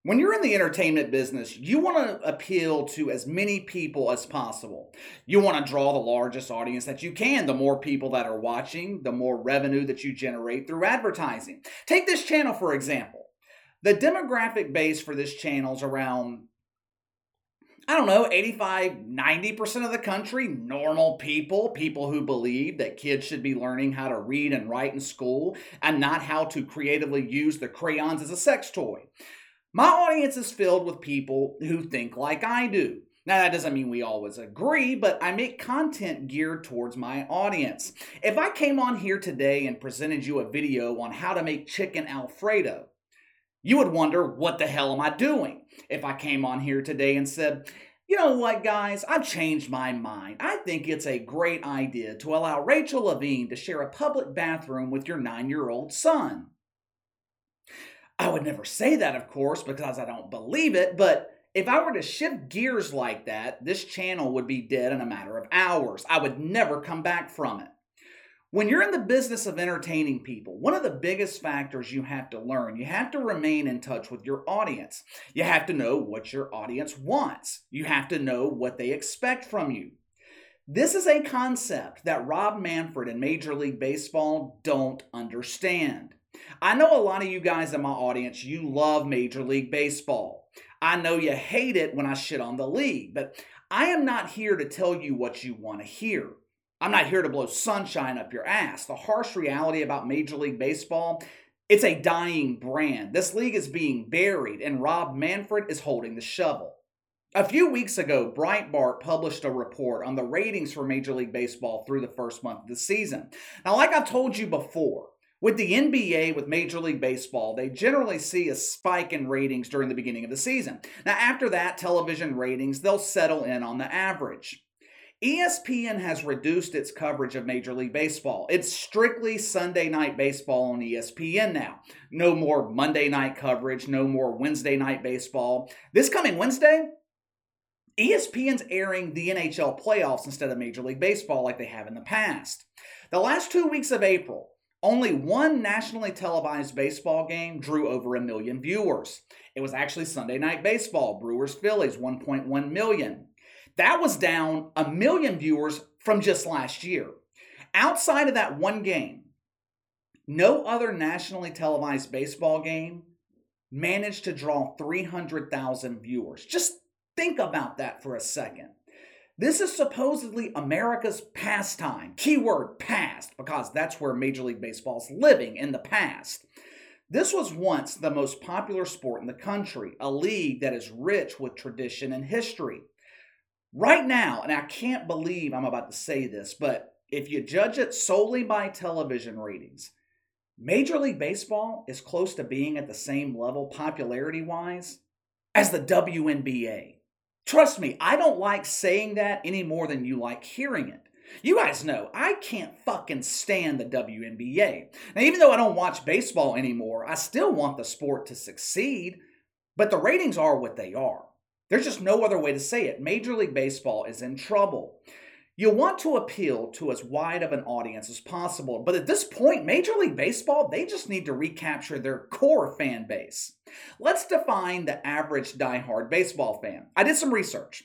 When you're in the entertainment business, you want to appeal to as many people as possible. You want to draw the largest audience that you can. The more people that are watching, the more revenue that you generate through advertising. Take this channel, for example. The demographic base for this channel is around, 85, 90% of the country, normal people, people who believe that kids should be learning how to read and write in school and not how to creatively use the crayons as a sex toy. My audience is filled with people who think like I do. Now, that doesn't mean we always agree, but I make content geared towards my audience. If I came on here today and presented you a video on how to make chicken Alfredo, you would wonder, what the hell am I doing? If I came on here today and said, you know what, guys, I've changed my mind. I think it's a great idea to allow Rachel Levine to share a public bathroom with your 9-year-old son. I would never say that, of course, because I don't believe it, but if I were to shift gears like that, this channel would be dead in a matter of hours. I would never come back from it. When you're in the business of entertaining people, one of the biggest factors you have to learn, you have to remain in touch with your audience. You have to know what your audience wants. You have to know what they expect from you. This is a concept that Rob Manfred and Major League Baseball don't understand. I know a lot of you guys in my audience, you love Major League Baseball. I know you hate it when I shit on the league, but I am not here to tell you what you want to hear. I'm not here to blow sunshine up your ass. The harsh reality about Major League Baseball, it's a dying brand. This league is being buried, and Rob Manfred is holding the shovel. A few weeks ago, Breitbart published a report on the ratings for Major League Baseball through the first month of the season. Now, like I've told you before, with the NBA, with Major League Baseball, they generally see a spike in ratings during the beginning of the season. Now, after that, television ratings, they'll settle in on the average. ESPN has reduced its coverage of Major League Baseball. It's strictly Sunday night baseball on ESPN now. No more Monday night coverage, no more Wednesday night baseball. This coming Wednesday, ESPN's airing the NHL playoffs instead of Major League Baseball like they have in the past. The last 2 weeks of April, only one nationally televised baseball game drew over 1 million viewers. It was actually Sunday Night Baseball, Brewers-Phillies, 1.1 million. That was down 1 million viewers from just last year. Outside of that one game, no other nationally televised baseball game managed to draw 300,000 viewers. Just think about that for a second. This is supposedly America's pastime. Keyword past, because that's where Major League Baseball's living, in the past. This was once the most popular sport in the country, a league that is rich with tradition and history. Right now, and I can't believe I'm about to say this, but if you judge it solely by television ratings, Major League Baseball is close to being at the same level popularity-wise as the WNBA. Trust me, I don't like saying that any more than you like hearing it. You guys know, I can't fucking stand the WNBA. Now, even though I don't watch baseball anymore, I still want the sport to succeed, but the ratings are what they are. There's just no other way to say it. Major League Baseball is in trouble. You want to appeal to as wide of an audience as possible, but at this point, Major League Baseball, they just need to recapture their core fan base. Let's define the average diehard baseball fan. I did some research.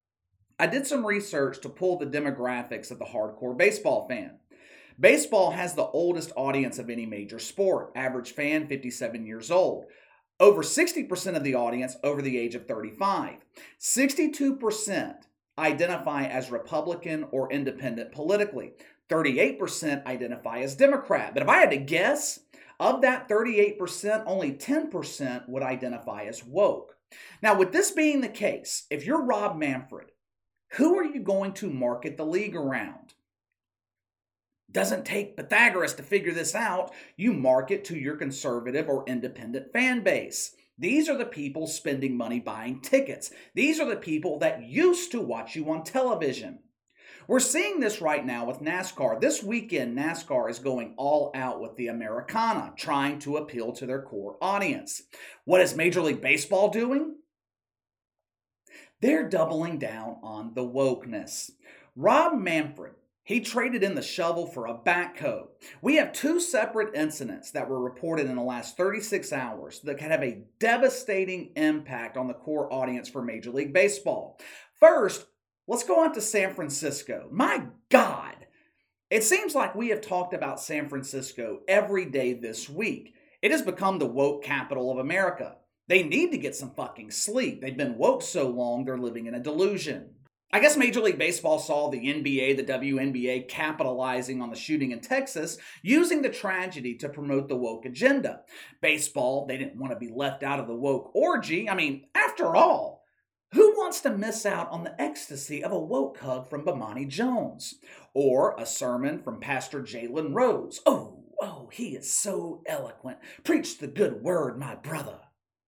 To pull the demographics of the hardcore baseball fan. Baseball has the oldest audience of any major sport. Average fan, 57 years old. Over 60% of the audience over the age of 35. 62% identify as Republican or independent politically. 38% identify as Democrat. But if I had to guess, of that 38%, only 10% would identify as woke. Now, with this being the case, if you're Rob Manfred, who are you going to market the league around? Doesn't take Pythagoras to figure this out. You market to your conservative or independent fan base. These are the people spending money buying tickets. These are the people that used to watch you on television. We're seeing this right now with NASCAR. This weekend, NASCAR is going all out with the Americana, trying to appeal to their core audience. What is Major League Baseball doing? They're doubling down on the wokeness. Rob Manfred, He traded in the shovel for a backhoe. We have two separate incidents that were reported in the last 36 hours that can have a devastating impact on the core audience for Major League Baseball. First, let's go on to San Francisco. My God! It seems like we have talked about San Francisco every day this week. It has become the woke capital of America. They need to get some fucking sleep. They've been woke so long, they're living in a delusion. I guess Major League Baseball saw the NBA, the WNBA capitalizing on the shooting in Texas, using the tragedy to promote the woke agenda. Baseball, they didn't want to be left out of the woke orgy. I mean, after all, who wants to miss out on the ecstasy of a woke hug from Bomani Jones? Or a sermon from Pastor Jalen Rose? Oh, he is so eloquent. Preach the good word, my brother.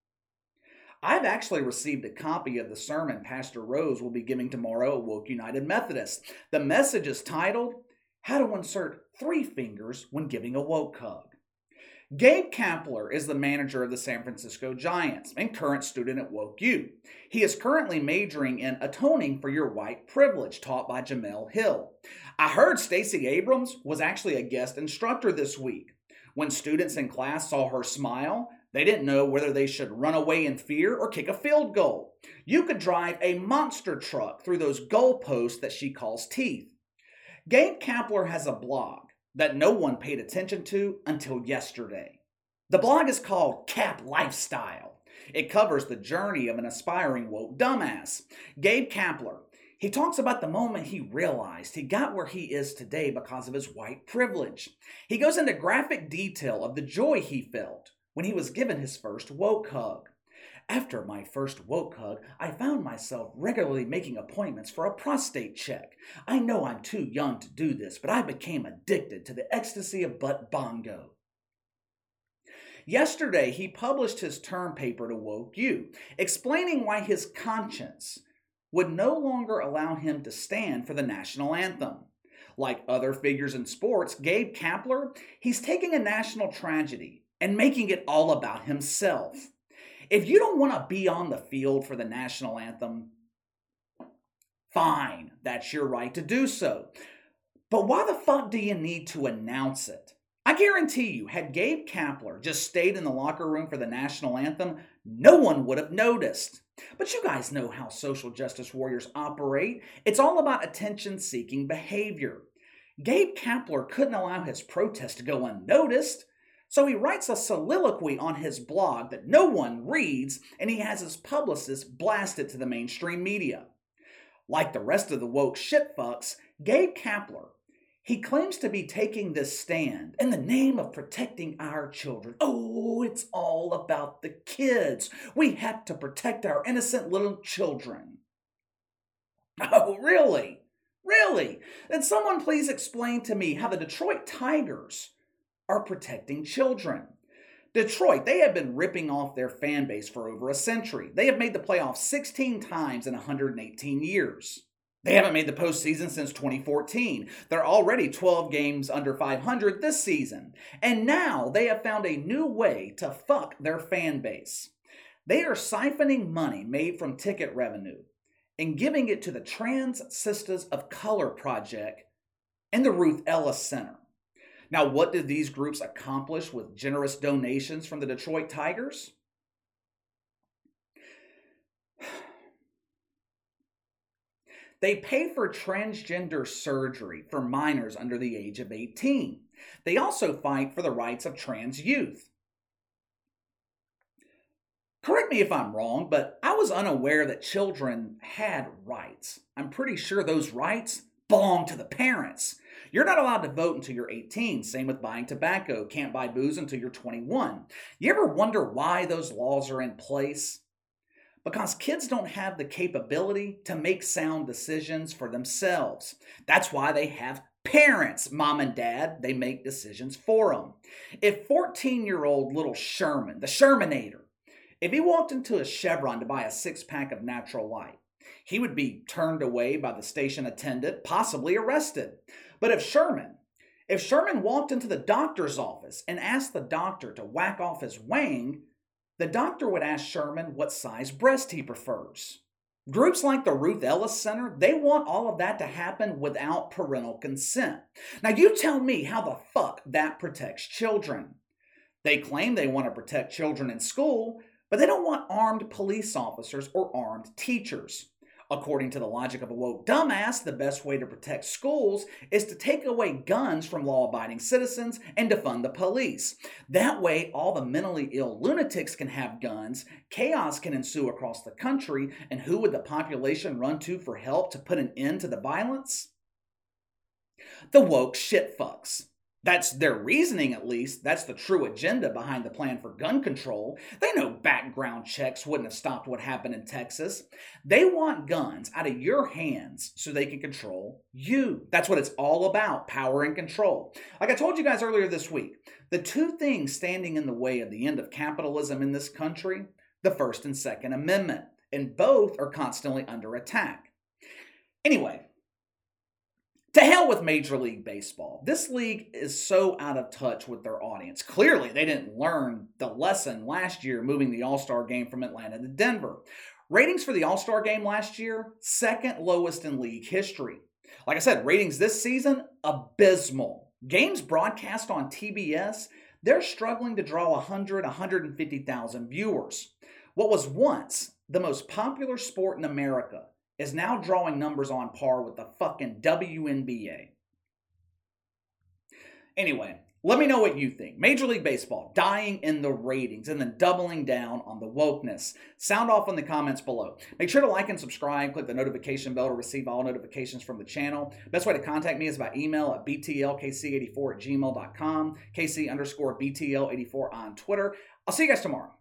I've actually received a copy of the sermon Pastor Rose will be giving tomorrow at Woke United Methodist. The message is titled, How to Insert 3 Fingers When Giving a Woke Hug. Gabe Kapler is the manager of the San Francisco Giants and current student at Woke U. He is currently majoring in Atoning for Your White Privilege, taught by Jamel Hill. I heard Stacey Abrams was actually a guest instructor this week. When students in class saw her smile, they didn't know whether they should run away in fear or kick a field goal. You could drive a monster truck through those goalposts that she calls teeth. Gabe Kapler has a blog that no one paid attention to until yesterday. The blog is called Cap Lifestyle. It covers the journey of an aspiring woke dumbass. Gabe Kapler, he talks about the moment he realized he got where he is today because of his white privilege. He goes into graphic detail of the joy he felt when he was given his first woke hug. After my first woke hug, I found myself regularly making appointments for a prostate check. I know I'm too young to do this, but I became addicted to the ecstasy of butt bongo. Yesterday, he published his term paper to Woke U, explaining why his conscience would no longer allow him to stand for the national anthem. Like other figures in sports, Gabe Kapler, he's taking a national tragedy and making it all about himself. If you don't want to be on the field for the national anthem, fine, that's your right to do so. But why the fuck do you need to announce it? I guarantee you, had Gabe Kapler just stayed in the locker room for the national anthem, no one would have noticed. But you guys know how social justice warriors operate. It's all about attention-seeking behavior. Gabe Kapler couldn't allow his protest to go unnoticed. So he writes a soliloquy on his blog that no one reads, and he has his publicist blast it to the mainstream media. Like the rest of the woke shitfucks, Gabe Kapler, he claims to be taking this stand in the name of protecting our children. Oh, it's all about the kids. We have to protect our innocent little children. Oh, really? Really? Then someone please explain to me how the Detroit Tigers are protecting children. Detroit, they have been ripping off their fan base for over a century. They have made the playoffs 16 times in 118 years. They haven't made the postseason since 2014. They're already 12 games under 500 this season. And now they have found a new way to fuck their fan base. They are siphoning money made from ticket revenue and giving it to the Trans Sisters of Color Project and the Ruth Ellis Center. Now, what did these groups accomplish with generous donations from the Detroit Tigers? They pay for transgender surgery for minors under the age of 18. They also fight for the rights of trans youth. Correct me if I'm wrong, but I was unaware that children had rights. I'm pretty sure those rights belong to the parents. You're not allowed to vote until you're 18. Same with buying tobacco. Can't buy booze until you're 21. You ever wonder why those laws are in place? Because kids don't have the capability to make sound decisions for themselves. That's why they have parents, mom and dad. They make decisions for them. If 14-year-old little Sherman, the Shermanator, if he walked into a Chevron to buy a 6-pack of Natural Light, he would be turned away by the station attendant, possibly arrested. But if Sherman walked into the doctor's office and asked the doctor to whack off his wang, the doctor would ask Sherman what size breast he prefers. Groups like the Ruth Ellis Center, they want all of that to happen without parental consent. Now, you tell me how the fuck that protects children. They claim they want to protect children in school, but they don't want armed police officers or armed teachers. According to the logic of a woke dumbass, the best way to protect schools is to take away guns from law-abiding citizens and defund the police. That way, all the mentally ill lunatics can have guns, chaos can ensue across the country, and who would the population run to for help to put an end to the violence? The woke shitfucks. That's their reasoning, at least. That's the true agenda behind the plan for gun control. They know background checks wouldn't have stopped what happened in Texas. They want guns out of your hands so they can control you. That's what it's all about, power and control. Like I told you guys earlier this week, the two things standing in the way of the end of capitalism in this country, the First and Second Amendment, and both are constantly under attack. Anyway, to hell with Major League Baseball. This league is so out of touch with their audience. Clearly, they didn't learn the lesson last year moving the All-Star game from Atlanta to Denver. Ratings for the All-Star game last year, second lowest in league history. Like I said, ratings this season, abysmal. Games broadcast on TBS, they're struggling to draw 100, 150,000 viewers. What was once the most popular sport in America is now drawing numbers on par with the fucking WNBA. Anyway, let me know what you think. Major League Baseball dying in the ratings and then doubling down on the wokeness. Sound off in the comments below. Make sure to like and subscribe. Click the notification bell to receive all notifications from the channel. Best way to contact me is by email at btlkc84@gmail.com, KC_BTL84 on Twitter. I'll see you guys tomorrow.